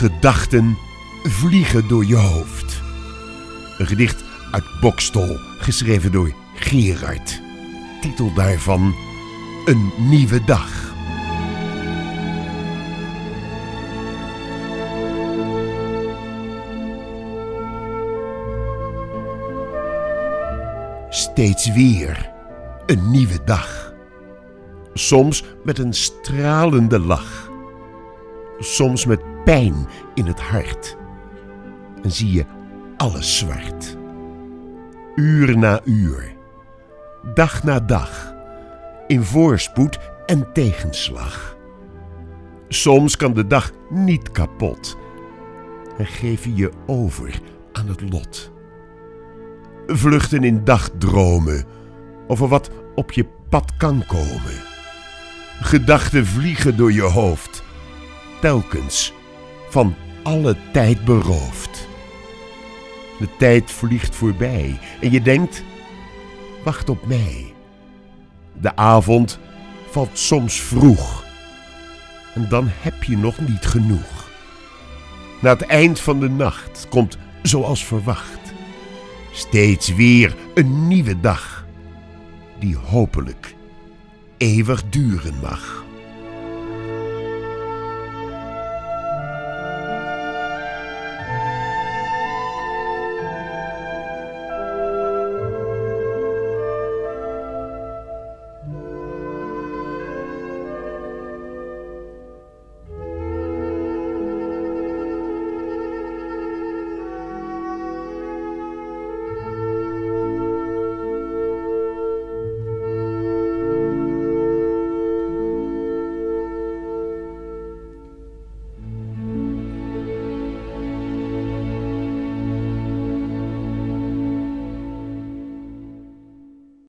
Gedachten vliegen door je hoofd. Een gedicht uit Boxtel, geschreven door Gerard. Titel daarvan: Een nieuwe dag. Steeds weer een nieuwe dag. Soms met een stralende lach. Soms met pijn in het hart. En zie je alles zwart. Uur na uur. Dag na dag. In voorspoed en tegenslag. Soms kan de dag niet kapot. En geef je je over aan het lot. Vluchten in dagdromen over wat op je pad kan komen. Gedachten vliegen door je hoofd, telkens van alle tijd beroofd. De tijd vliegt voorbij en je denkt: wacht op mij. De avond valt soms vroeg en dan heb je nog niet genoeg. Na het eind van de nacht komt, zoals verwacht, steeds weer een nieuwe dag, die hopelijk eeuwig duren mag.